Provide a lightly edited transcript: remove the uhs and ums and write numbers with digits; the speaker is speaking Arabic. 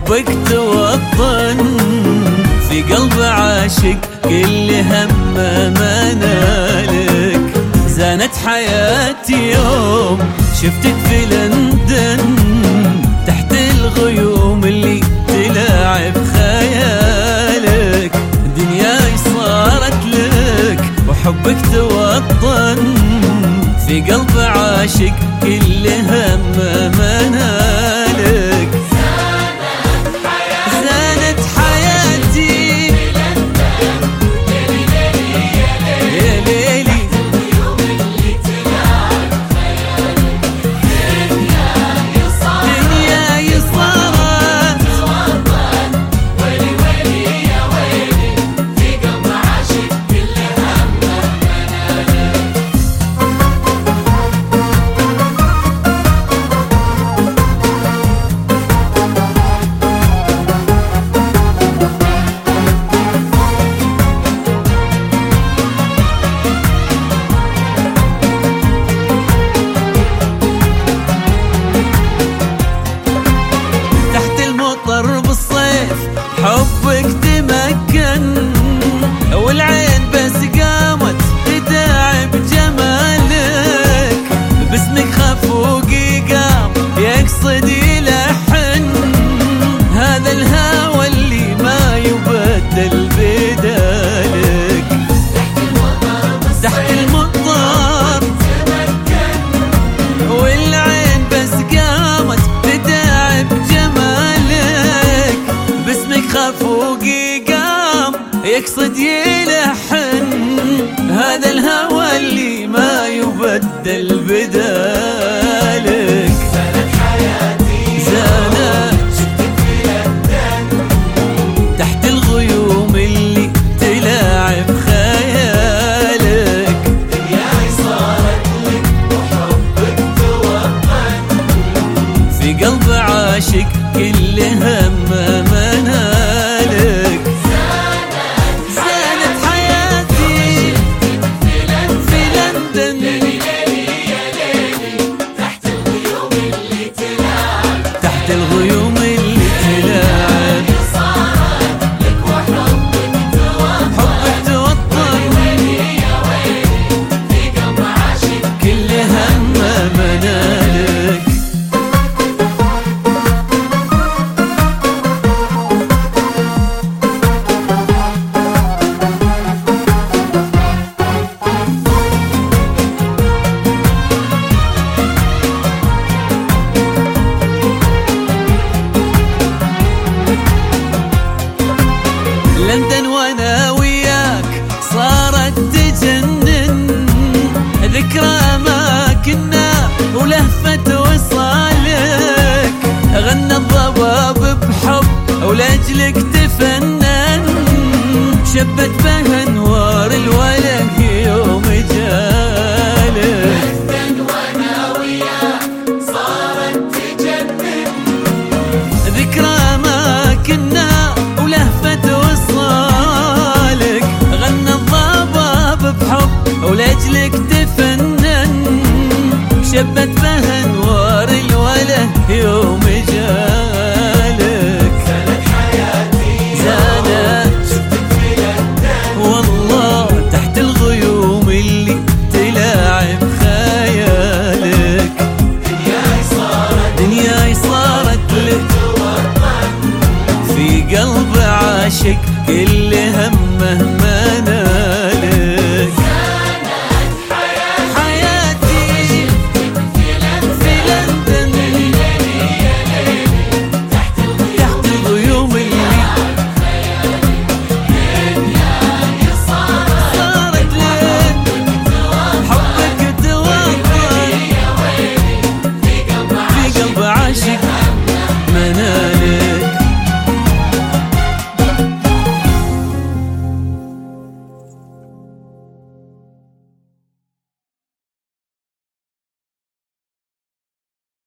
حبك توطن في قلب عاشق كل همه ما نالك. زانت حياتي يوم شفتك في لندن تحت الغيوم اللي تلاعب خيالك. دنياي صارت لك وحبك توطن في قلب عاشق كل همه ما نالك. زانت حياتي يا ليلي دنياي صارت ويلي ويلي يا ويلي في قلب عاشق كل همه ما نالك. حبك تمكن والعين بس قامت تداعب جمالك. باسمك خفوقي قام يقصد يلحن هذا الهوى اللي ما يبدل بدالك. تحت المطر تمكن والعين بس قامت تداعب جمالك. باسمك خفوقي قام يقصد يلحن هذا الهوى اللي ما يبدل بدالك. زانت حياتي زانت شفتك في لندن تحت الغيوم اللي تلاعب خيالك. دنياي صارت لك وحبك توطن في قلب عاشق كل همه ما نالك. زانت حياتي في لندن تحت الغيوم اللي تلاعب. تحت الغيوم اللي تلاعب. صارت لك وحبك توطن حبك توطن ويلي يا ويلي في قلب عاشق كل همه ما نالك. لندن وانا وياك صارت تجنن ذكرى ما كنا ولهفة وصالك. غنى الضباب بحب ولأجلك تفنن شبت بها انوار الوله يوم جالك. لندن وانا وياك صارت تجنن ذكرى ما كنا ولهفة وصالك. غنى الضباب بحب ولأجلك تفنن شبت بها انوار الوله يوم جالك. زانت حياتي زانت شفتك في لندن والله تحت الغيوم اللي تلاعب خيالك. دنياي صارت لك في قلب عاشق كل همه ما نالك. حياتي في لندن تحت الغيوم اللي صارت لك. حبك توطن في قلب عاشق